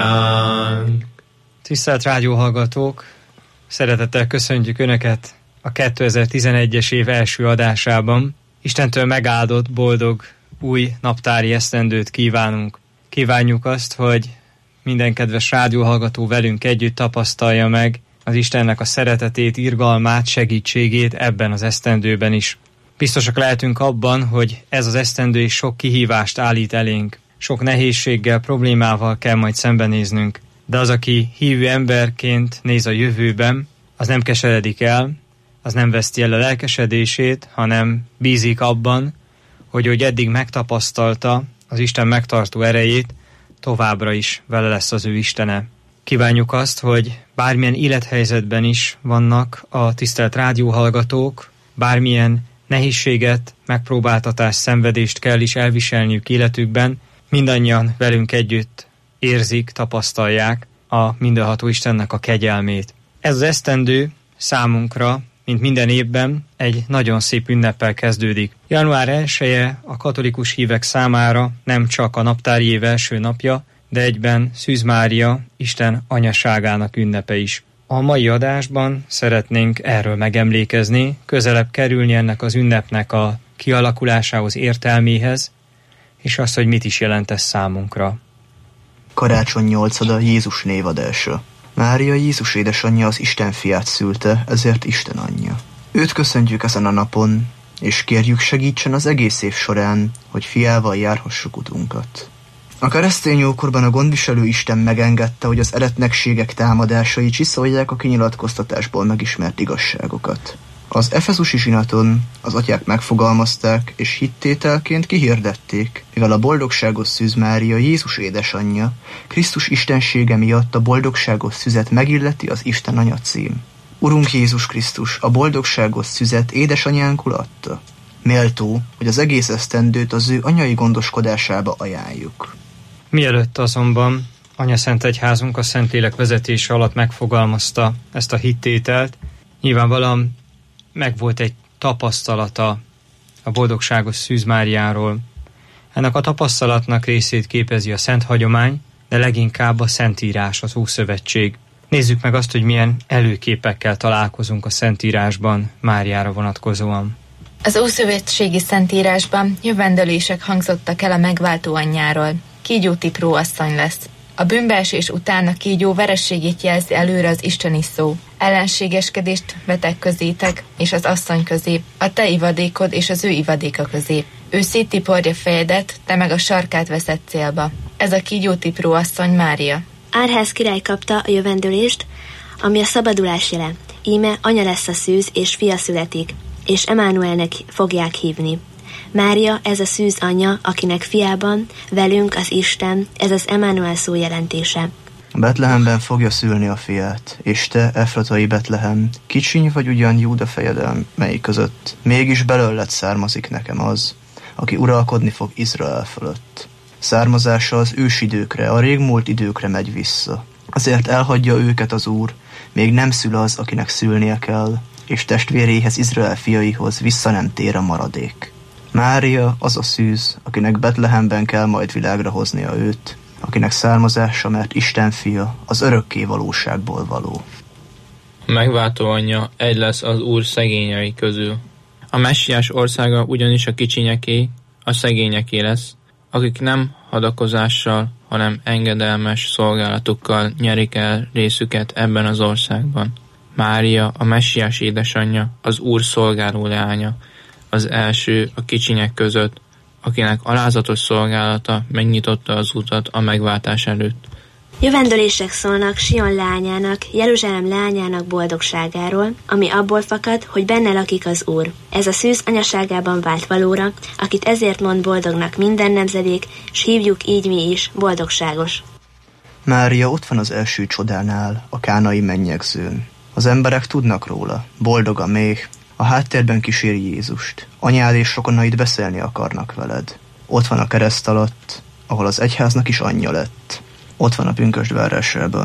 anyánk. Tisztelt rádióhallgatók, szeretettel köszöntjük Önöket a kétezer-tizenegyes év első adásában. Istentől megáldott, boldog, új naptári esztendőt kívánunk. Kívánjuk azt, hogy minden kedves rádióhallgató velünk együtt tapasztalja meg az Istennek a szeretetét, irgalmát, segítségét ebben az esztendőben is. Biztosak lehetünk abban, hogy ez az esztendő is sok kihívást állít elénk. Sok nehézséggel, problémával kell majd szembenéznünk. De az, aki hívő emberként néz a jövőben, az nem keseredik el, az nem veszti el a lelkesedését, hanem bízik abban, hogy hogy eddig megtapasztalta az Isten megtartó erejét, továbbra is vele lesz az ő Istene. Kívánjuk azt, hogy bármilyen élethelyzetben is vannak a tisztelt rádióhallgatók, bármilyen nehézséget, megpróbáltatást, szenvedést kell is elviselniük életükben, mindannyian velünk együtt érzik, tapasztalják a mindenható Istennek a kegyelmét. Ez az esztendő számunkra, mint minden évben, egy nagyon szép ünneppel kezdődik. január elseje a katolikus hívek számára nem csak a naptári év első napja, de egyben Szűz Mária, Isten anyaságának ünnepe is. A mai adásban szeretnénk erről megemlékezni, közelebb kerülni ennek az ünnepnek a kialakulásához, értelméhez, és azt, hogy mit is jelent ez számunkra. Karácsony nyolcada, Jézus névadása. Mária, Jézus édesanyja, az Isten fiát szülte, ezért Isten anyja. Őt köszöntjük ezen a napon, és kérjük, segítsen az egész év során, hogy fiával járhassuk utunkat. A keresztény ókorban a gondviselő Isten megengedte, hogy az eretnekségek támadásai csiszolják a kinyilatkoztatásból megismert igazságokat. Az efezusi zsinaton az atyák megfogalmazták, és hittételként kihirdették, mivel a boldogságos Szűz Mária, Jézus édesanyja, Krisztus istensége miatt a boldogságos szüzet megilleti az Isten anya cím. Urunk Jézus Krisztus a boldogságos szüzet édesanyánkul adta. Méltó, hogy az egész esztendőt az ő anyai gondoskodásába ajánljuk. Mielőtt azonban Anyaszent Egyházunk a Szentlélek vezetése alatt megfogalmazta ezt a hittételt, nyilvánvalóan megvolt egy tapasztalata a boldogságos Szűz Máriáról. Ennek a tapasztalatnak részét képezi a Szent Hagyomány, de leginkább a Szentírás, az Ószövetség. Nézzük meg azt, hogy milyen előképekkel találkozunk a Szentírásban Máriára vonatkozóan. Az Ószövetségi Szentírásban jövendőlések hangzottak el a megváltó anyjáról. Kígyó tipró asszony lesz. A bűnbeesés után a kígyó verességét jelzi előre az isteni szó. Ellenségeskedést vetek közétek és az asszony közé, a te ivadékod és az ő ivadéka közé. Ő széttiporja fejedet, te meg a sarkát veszed célba. Ez a kígyó tipró asszony Mária. Árház király kapta a jövendőlést, ami a szabadulás jele. Íme anya lesz a szűz, és fia születik, és Emánuelnek fogják hívni. Mária, ez a szűz anyja, akinek fiában, velünk az Isten, ez az Emánuel szó jelentése. Betlehemben fogja szülni a fiát, és te, Efratai Betlehem, kicsiny vagy ugyan Júda fejedelmei között, mégis belőled származik nekem az, aki uralkodni fog Izrael fölött. Származása az ősidőkre, a régmúlt időkre megy vissza. Azért elhagyja őket az Úr, még nem szül az, akinek szülnie kell, és testvéréhez, Izrael fiaihoz vissza nem tér a maradék. Mária az a szűz, akinek Betlehemben kell majd világra hoznia őt, akinek származása, mert Isten fia, az örökké valóságból való. A megváltó anyja egy lesz az Úr szegényei közül. A messiás országa ugyanis a kicsinyeké, a szegényeké lesz, akik nem hadakozással, hanem engedelmes szolgálatukkal nyerik el részüket ebben az országban. Mária, a messiás édesanyja, az Úr szolgáló leánya, az első a kicsinyek között, akinek alázatos szolgálata megnyitotta az utat a megváltás előtt. Jövendőlések szólnak Sion leányának, Jeruzsálem leányának boldogságáról, ami abból fakad, hogy benne lakik az Úr. Ez a szűz anyaságában vált valóra, akit ezért mond boldognak minden nemzedék, s hívjuk így mi is, boldogságos. Mária ott van az első csodánál, a kánai mennyegzőn. Az emberek tudnak róla, boldog a méh, a háttérben kíséri Jézust. Anyád és rokonaid beszélni akarnak veled. Ott van a kereszt alatt, ahol az egyháznak is anyja lett. Ott van a pünkösd várásában,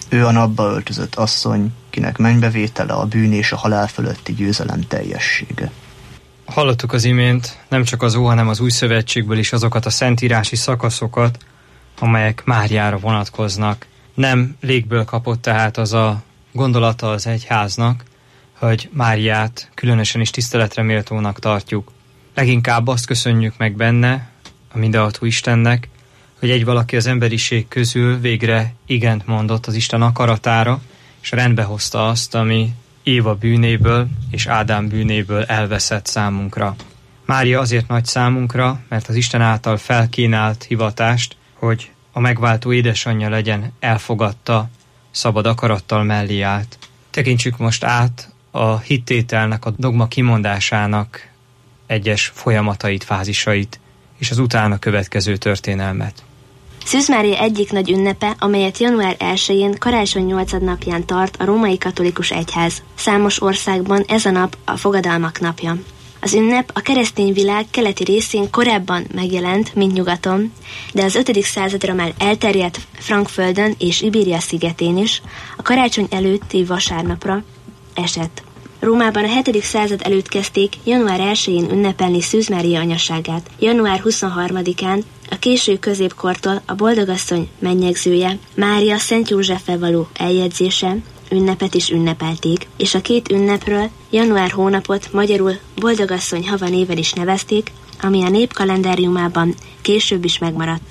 Ő a napba öltözött asszony, kinek mennybevétele a bűn és a halál fölötti győzelem teljessége. Hallottuk az imént nem csak az Ó, hanem az Új Szövetségből is azokat a szentírási szakaszokat, amelyek Máriára vonatkoznak. Nem légből kapott tehát az a gondolata az egyháznak, hogy Máriát különösen is tiszteletre méltónak tartjuk. Leginkább azt köszönjük meg benne, a mindenható Istennek, hogy egy valaki az emberiség közül végre igent mondott az Isten akaratára, és rendbe hozta azt, ami Éva bűnéből és Ádám bűnéből elveszett számunkra. Mária azért nagy számunkra, mert az Isten által felkínált hivatást, hogy a megváltó édesanyja legyen, elfogadta, szabad akarattal mellé állt. Tekintsük most át a hittételnek, a dogma kimondásának egyes folyamatait, fázisait, és az utána következő történelmet. Szűz Mária egyik nagy ünnepe, amelyet január elsején, karácsony nyolcadnapján tart a római katolikus egyház. Számos országban ez a nap a fogadalmak napja. Az ünnep a keresztény világ keleti részén korábban megjelent, mint nyugaton, de az ötödik századra már elterjedt Frankföldön és Ibéria szigetén is, a karácsony előtti vasárnapra esett. Rómában a hetedik század előtt kezdték január elsején ünnepelni Szűz Mária anyaságát. január huszonharmadikán a késő középkortól a boldogasszony mennyegzője, Mária Szent Józseffel való eljegyzése ünnepet is ünnepelték, és a két ünnepről január hónapot magyarul Boldogasszony hava néven is nevezték, ami a nép kalendáriumában később is megmaradt.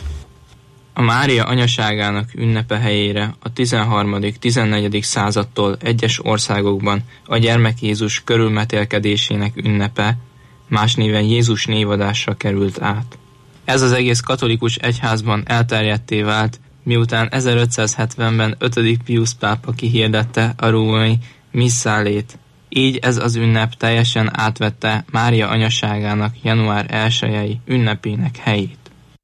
A Mária anyaságának ünnepe helyére a tizenharmadik-tizennegyedik századtól egyes országokban a gyermek Jézus körülmetélkedésének ünnepe, más néven Jézus névadásra került át. Ez az egész katolikus egyházban elterjedté vált, miután ezerötszázhetvenben ötödik Piusz pápa kihirdette a római misszálét. Így ez az ünnep teljesen átvette Mária anyaságának január elsejei ünnepének helyét.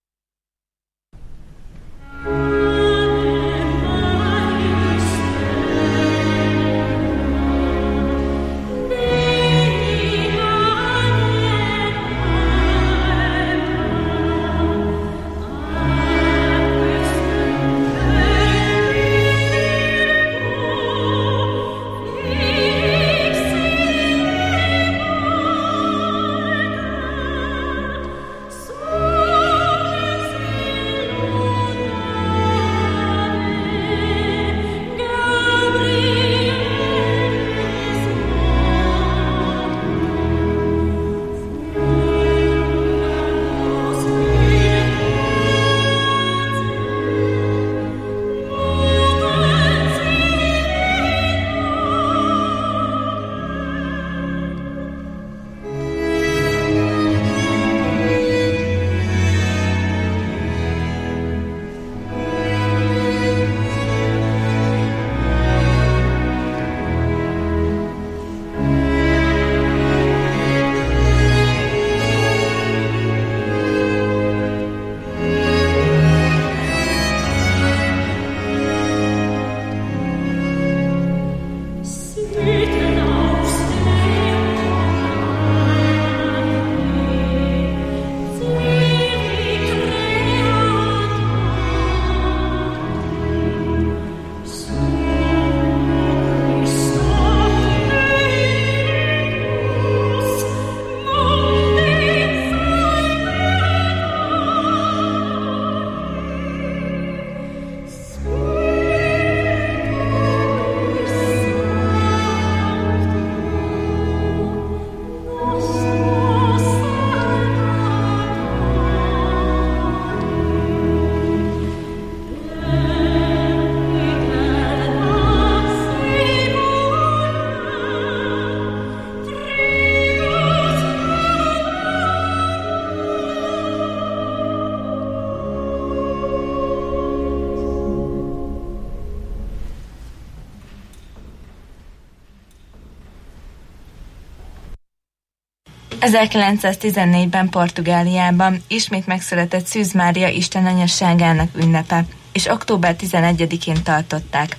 ezerkilencszáztizennégyben Portugáliában ismét megszületett Szűz Mária Isten anyasságának ünnepe, és október tizenegyedikén tartották.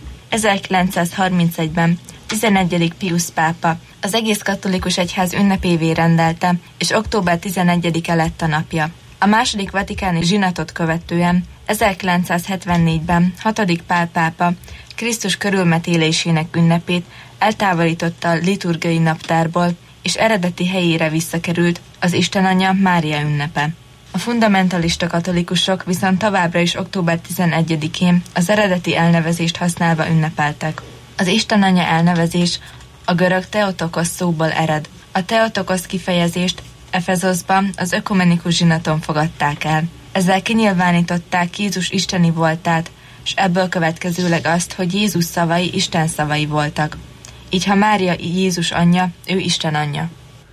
ezerkilencszázharmincegyben tizenegyedik Piusz pápa az egész katolikus egyház ünnepévé rendelte, és október tizenegyedike lett a napja. A második vatikáni zsinatot követően ezerkilencszázhetvennégyben hatodik Pál pápa Krisztus körülmetélésének ünnepét eltávolította a liturgiai naptárból, és eredeti helyére visszakerült az Istenanya Mária ünnepe. A fundamentalista katolikusok viszont továbbra is október tizenegyedikén az eredeti elnevezést használva ünnepeltek. Az Istenanya elnevezés a görög Theotokos szóból ered. A Theotokos kifejezést Efezoszban az ökumenikus zsinaton fogadták el. Ezzel kinyilvánították Jézus isteni voltát, és ebből következőleg azt, hogy Jézus szavai Isten szavai voltak. Így ha Mária Jézus anyja, ő Isten anyja.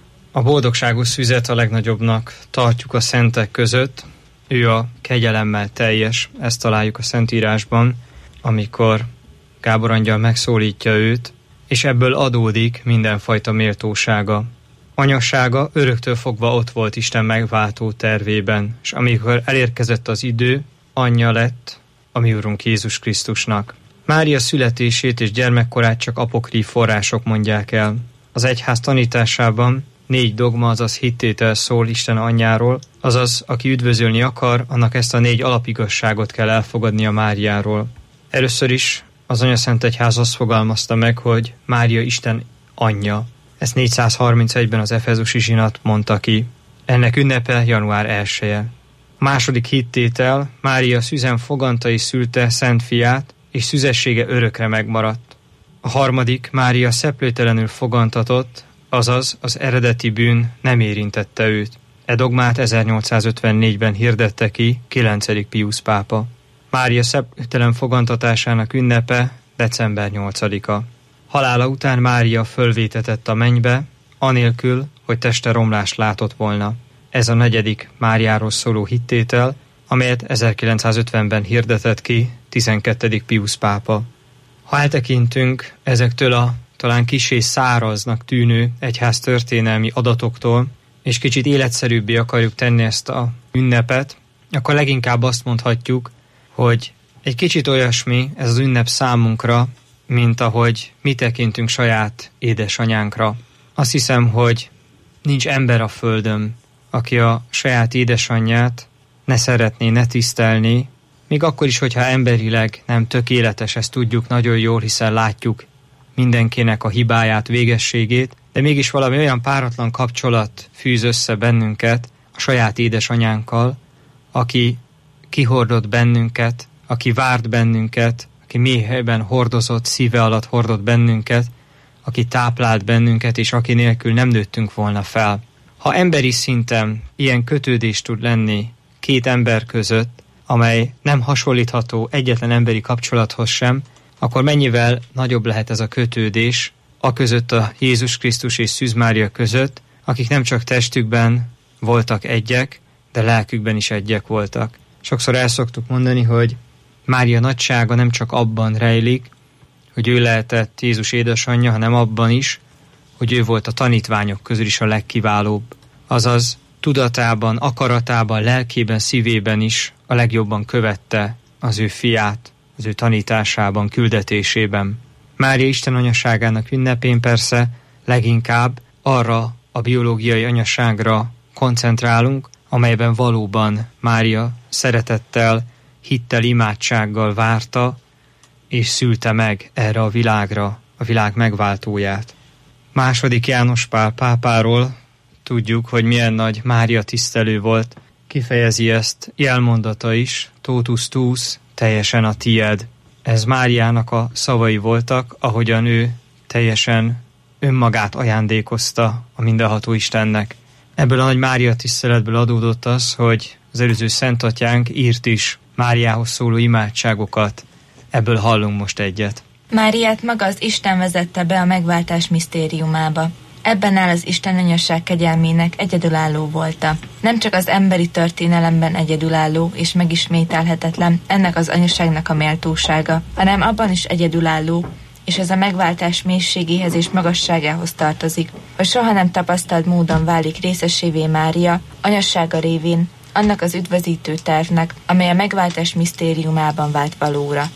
A boldogságos szüzet a legnagyobbnak tartjuk a szentek között. Ő a kegyelemmel teljes, ezt találjuk a Szentírásban, amikor Gábor angyal megszólítja őt, és ebből adódik mindenfajta méltósága. Anyassága öröktől fogva ott volt Isten megváltó tervében, és amikor elérkezett az idő, anyja lett a mi Urunk Jézus Krisztusnak. Mária születését és gyermekkorát csak apokríf források mondják el. Az egyház tanításában négy dogma, azaz hittétel szól Isten anyjáról, azaz aki üdvözölni akar, annak ezt a négy alapigazságot kell elfogadnia Máriáról. Először is az Anyaszent Egyház azt fogalmazta meg, hogy Mária Isten anyja. Ezt négyszázharmincegyben az efezusi zsinat mondta ki. Ennek ünnepe január elseje. A második hittétel, Mária szüzen fogantai szülte Szent Fiát, és szüzessége örökre megmaradt. A harmadik, Mária szeplőtelenül fogantatott, azaz az eredeti bűn nem érintette őt. E dogmát ezernyolcszázötvennégyben hirdette ki kilencedik Piusz pápa. Mária szeplőtelen fogantatásának ünnepe december nyolcadika. Halála után Mária fölvétetett a mennybe, anélkül, hogy teste romlást látott volna. Ez a negyedik Máriáról szóló hittétel, amelyet ezerkilencszázötvenben hirdetett ki tizenkettedik Piusz pápa. Ha eltekintünk ezektől a talán kissé száraznak tűnő egyház történelmi adatoktól, és kicsit életszerűbbé akarjuk tenni ezt a ünnepet, akkor leginkább azt mondhatjuk, hogy egy kicsit olyasmi ez az ünnep számunkra, mint ahogy mi tekintünk saját édesanyánkra. Azt hiszem, hogy nincs ember a földön, aki a saját édesanyját ne szeretné, ne tisztelné, még akkor is, hogyha emberileg nem tökéletes, ezt tudjuk nagyon jól, hiszen látjuk mindenkinek a hibáját, végességét, de mégis valami olyan páratlan kapcsolat fűz össze bennünket a saját édesanyánkkal, aki kihordott bennünket, aki várt bennünket, aki mélyben hordozott, szíve alatt hordott bennünket, aki táplált bennünket, és aki nélkül nem nőttünk volna fel. Ha emberi szinten ilyen kötődés tud lenni két ember között, amely nem hasonlítható egyetlen emberi kapcsolathoz sem, akkor mennyivel nagyobb lehet ez a kötődés a között, a Jézus Krisztus és Szűz Mária között, akik nem csak testükben voltak egyek, de lelkükben is egyek voltak. Sokszor el szoktuk mondani, hogy Mária nagysága nem csak abban rejlik, hogy ő lehetett Jézus édesanyja, hanem abban is, hogy ő volt a tanítványok közül is a legkiválóbb. Azaz tudatában, akaratában, lelkében, szívében is a legjobban követte az ő fiát, az ő tanításában, küldetésében. Mária Isten anyaságának ünnepén persze leginkább arra a biológiai anyaságra koncentrálunk, amelyben valóban Mária szeretettel, hittel, imádsággal várta, és szülte meg erre a világra a világ megváltóját. Második János Pál pápáról tudjuk, hogy milyen nagy Mária tisztelő volt. Kifejezi ezt jelmondata is, totus tuus, teljesen a tied. Ez Máriának a szavai voltak, ahogyan ő teljesen önmagát ajándékozta a mindenható Istennek. Ebből a nagy Mária tiszteletből adódott az, hogy az előző szentatyánk írt is Máriához szóló imádságokat. Ebből hallunk most egyet. Máriát maga az Isten vezette be a megváltás misztériumába. Ebben áll az Isten anyasság kegyelmének egyedülálló volta. Nem csak az emberi történelemben egyedülálló és megismételhetetlen ennek az anyaságnak a méltósága, hanem abban is egyedülálló, és ez a megváltás mélységéhez és magasságához tartozik, hogy soha nem tapasztalt módon válik részesévé Mária anyassága révén annak az üdvözítő tervnek, amely a megváltás misztériumában vált valóra.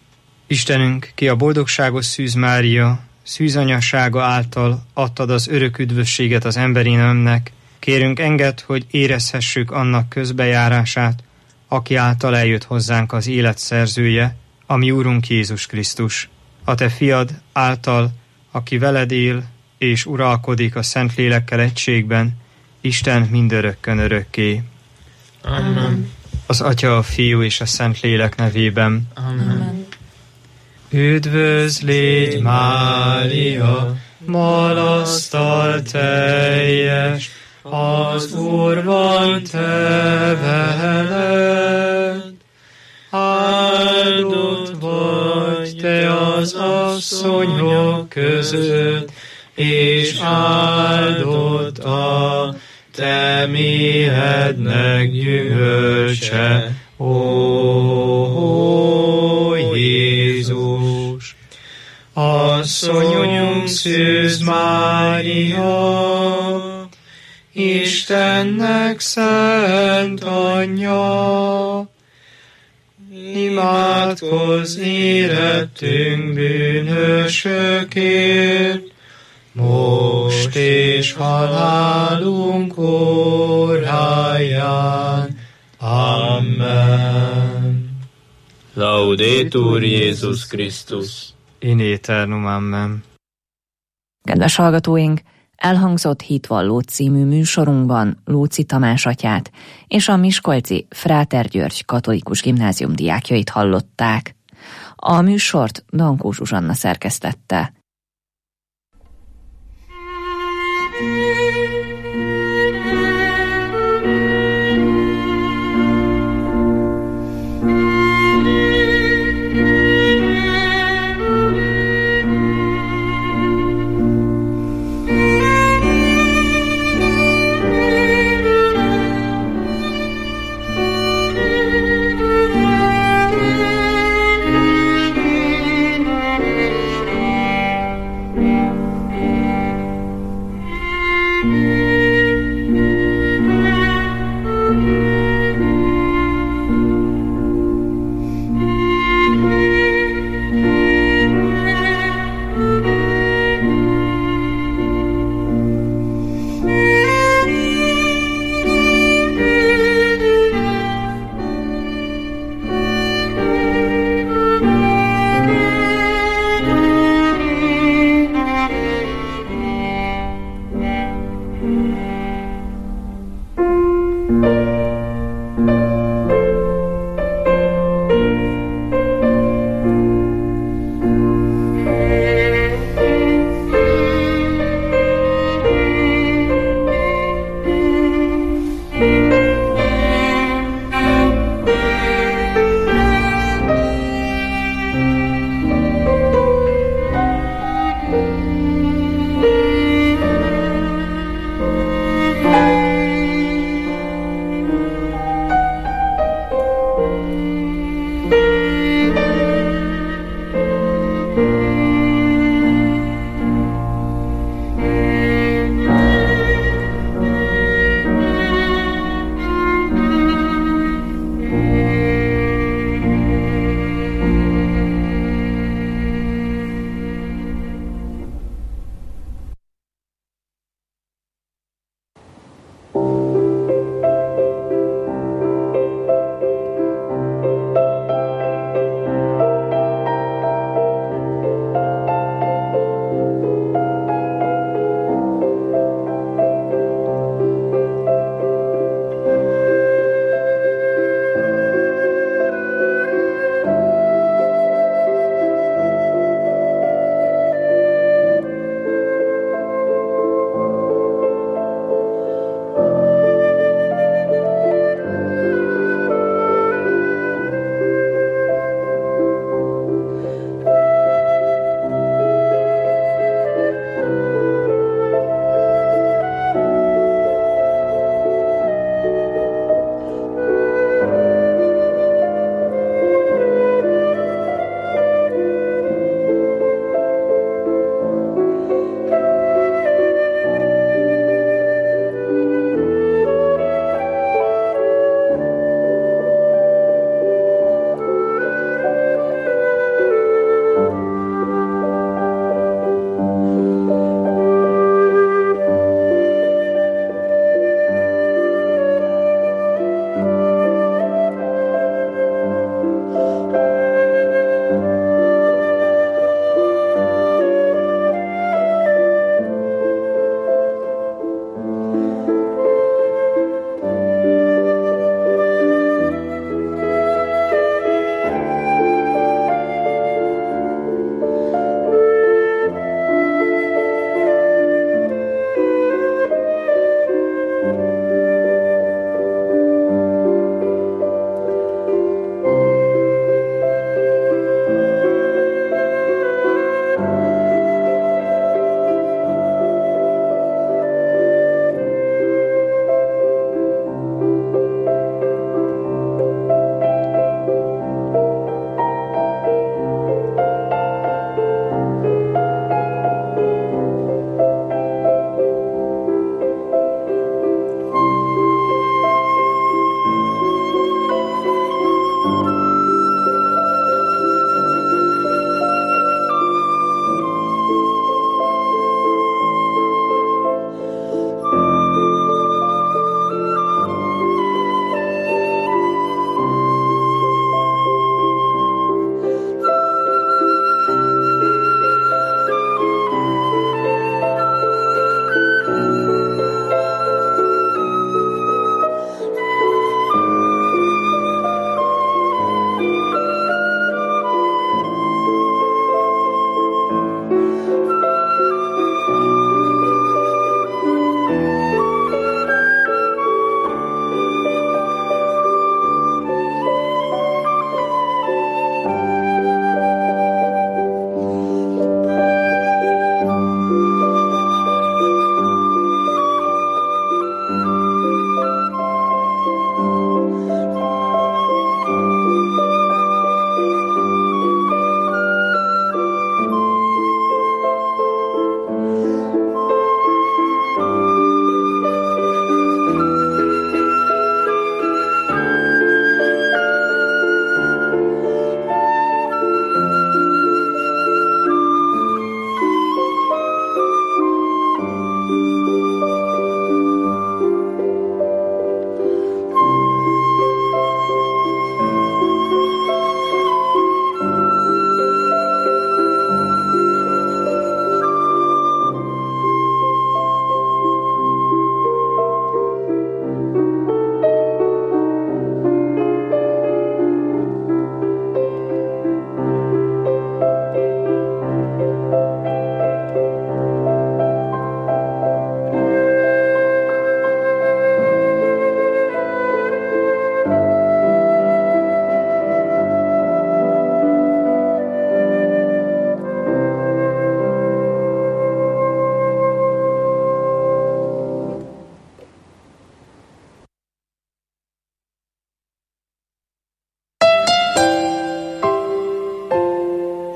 Istenünk, ki a boldogságos Szűz Mária szűz anyasága által adtad az örök üdvösséget az emberi nemnek, kérünk engedd, hogy érezhessük annak közbejárását, aki által eljött hozzánk az élet szerzője, a mi Úrunk Jézus Krisztus. A te fiad által, aki veled él és uralkodik a Szentlélekkel egységben, Isten mindörökkön örökké. Amen. Az Atya, a Fiú és a Szentlélek nevében. Amen. Üdvözl légy, Mária, malasztal teljes, az Úr van te veled. Áldott vagy te az asszonyok között, és áldott a te méhednek gyümölcse, ó Jézus. Asszonyunk Szűz Mária, Istennek szent anyja, imádkozz érettünk bűnösökért, most és halálunk óráján. Amen. Laudetur Jézus Krisztus. In aeternum amen. Kedves hallgatóink, elhangzott Hitvalló című műsorunkban Lóczy Tamás atyát és a miskolci Fráter György katolikus gimnázium diákjait hallották. A műsort Dankó Zsuzsanna szerkesztette.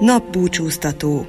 Napbúcsúztató.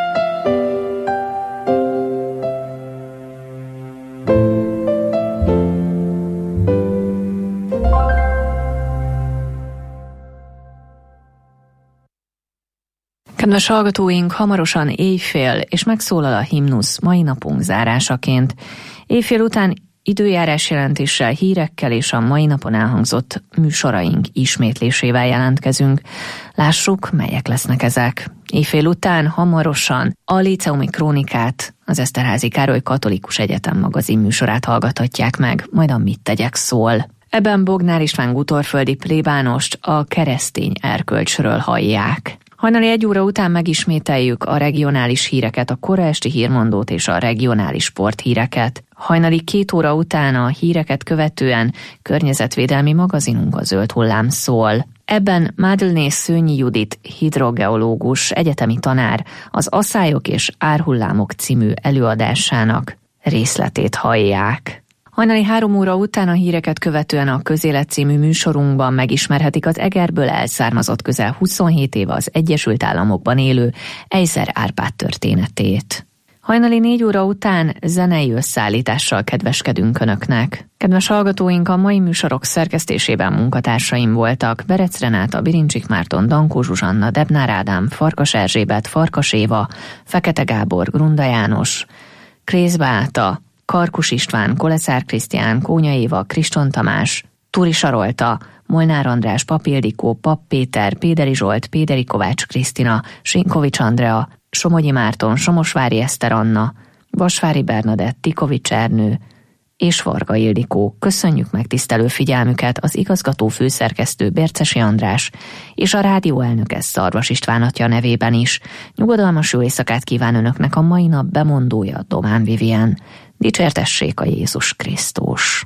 Kedves hallgatóink, hamarosan éjfél, és megszólal a himnusz mai napunk zárásaként. Éjfél után időjárás jelentéssel, hírekkel és a mai napon elhangzott műsoraink ismétlésével jelentkezünk. Lássuk, melyek lesznek ezek. Éjfél után hamarosan a Líceumi Krónikát, az Eszterházy Károly Katolikus Egyetem magazin műsorát hallgathatják meg, majd a Mit tegyek szól. Ebben Bognár István Gutorföldi plébánost, a keresztény erkölcsről hallják. Hajnali egy óra után megismételjük a regionális híreket, a kora esti hírmondót és a regionális sporthíreket. Hajnali két óra után a híreket követően környezetvédelmi magazinunk, a Zöld Hullám szól. Ebben Madlené Szőnyi Judit hidrogeológus, egyetemi tanár az Aszályok és árhullámok című előadásának részletét hallják. Hajnali három óra után a híreket követően a Közélet című műsorunkban megismerhetik az Egerből elszármazott közel huszonhét éve az Egyesült Államokban élő Eizer Árpád történetét. Hajnali négy óra után zenei összeállítással kedveskedünk Önöknek. Kedves hallgatóink, a mai műsorok szerkesztésében munkatársaim voltak: Berec Renáta, Birincsik Márton, Dankó Zsuzsanna, Debnár Ádám, Farkas Erzsébet, Farkas Éva, Fekete Gábor, Grunda János, Krész Beáta, Karkus István, Koleszár Krisztián, Kónya Éva, Kriston Tamás, Turi Sarolta, Molnár András, Pap Ildikó, Pap Péter, Péderi Zsolt, Péderi Kovács Krisztina, Sinkovics Andrea, Somogyi Márton, Somosvári Eszter Anna, Vasvári Bernadett, Tikovics Ernő és Varga Ildikó. Köszönjük megtisztelő figyelmüket az igazgató főszerkesztő Bércesi András és a rádió elnöke Szarvas István atya nevében is. Nyugodalmas jó éjszakát kíván Önöknek a mai nap bemondója, Domán Vivien. Dicsértessék a Jézus Krisztus!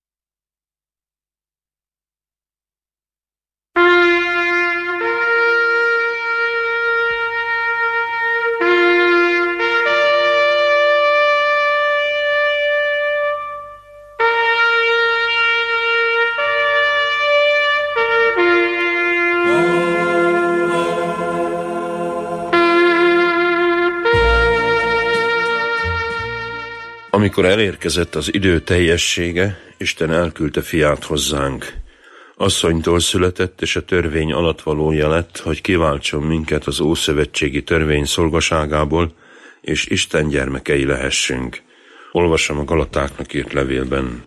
Amikor elérkezett az idő teljessége, Isten elküldte fiát hozzánk. Asszonytól született, és a törvény alattvalója lett, hogy kiváltson minket az ószövetségi törvény szolgaságából, és Isten gyermekei lehessünk. Olvasom a Galatáknak írt levélben.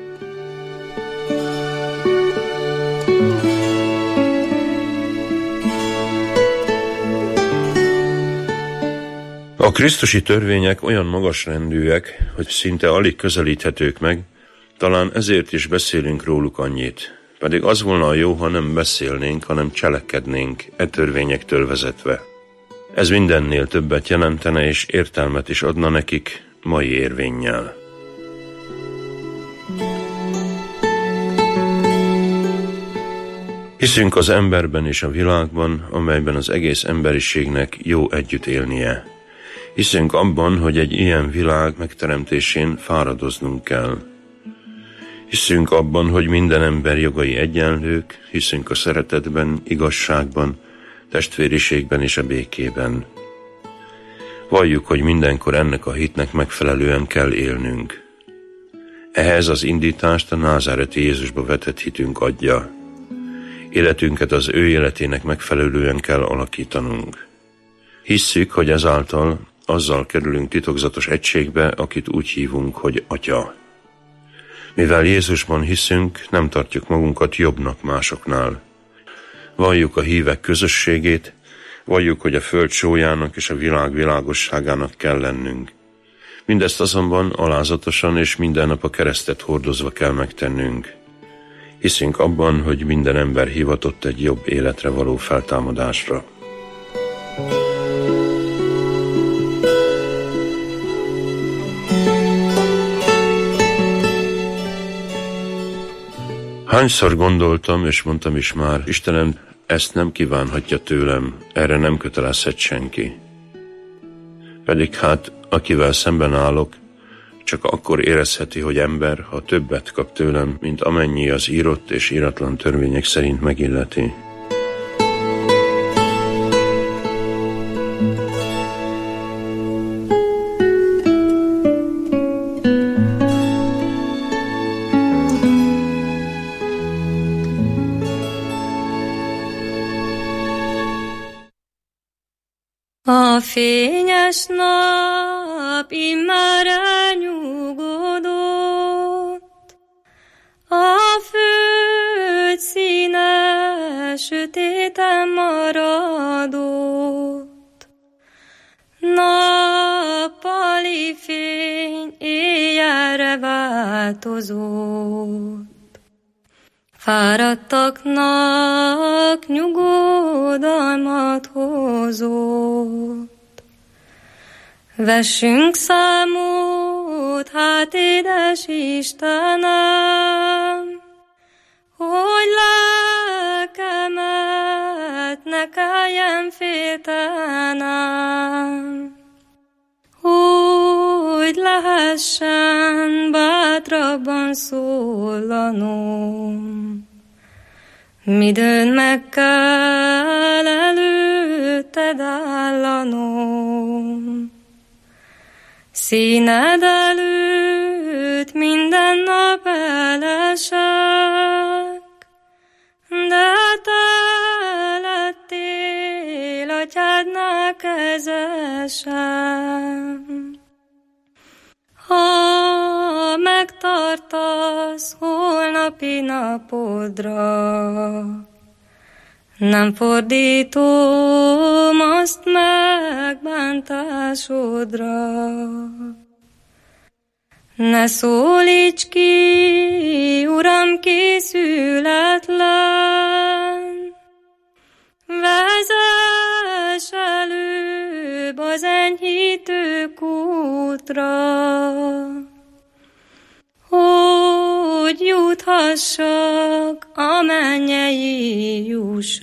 A krisztusi törvények olyan magasrendűek, hogy szinte alig közelíthetők meg, talán ezért is beszélünk róluk annyit. Pedig az volna a jó, ha nem beszélnénk, hanem cselekednénk e törvényektől vezetve. Ez mindennél többet jelentene és értelmet is adna nekik mai érvénnyel. Hiszünk az emberben és a világban, amelyben az egész emberiségnek jó együtt élnie. Hiszünk abban, hogy egy ilyen világ megteremtésén fáradoznunk kell. Hiszünk abban, hogy minden ember jogai egyenlők, hiszünk a szeretetben, igazságban, testvériségben és a békében. Valljuk, hogy mindenkor ennek a hitnek megfelelően kell élnünk. Ehhez az indítást a názáreti Jézusba vetett hitünk adja. Életünket az ő életének megfelelően kell alakítanunk. Hisszük, hogy ezáltal azzal kerülünk titokzatos egységbe, akit úgy hívunk, hogy Atya. Mivel Jézusban hiszünk, nem tartjuk magunkat jobbnak másoknál. Valljuk a hívek közösségét, valljuk, hogy a föld sójának és a világ világosságának kell lennünk. Mindezt azonban alázatosan és minden nap a keresztet hordozva kell megtennünk. Hiszünk abban, hogy minden ember hivatott egy jobb életre való feltámadásra. Hányszor gondoltam, és mondtam is már, Istenem, ezt nem kívánhatja tőlem, erre nem kötelezhet senki. Pedig hát, akivel szemben állok, csak akkor érezheti, hogy ember, ha többet kap tőlem, mint amennyi az írott és íratlan törvények szerint megilleti. A fényes nap immár elnyugodott, a föld színe sötéten maradott. Nappali fény éjjelre változott. Fáradtaknak nyugodalmat hozott. Vessünk számot, hát édes Istenem, hogy lelkemet ne kelljen féltenem, hogy lehessen bátrabban szólanom. Midőn meg kell előtted állanom, színed előtt minden nap elesek, de te lettél atyádnál kezesem. Ha megtartasz holnapi napodra, nem fordítom azt megbántásodra. Ne szólíts ki, Uram, készületlen, vezess előbb az enyhítő kútra, hogy juthassak a mennyei juss.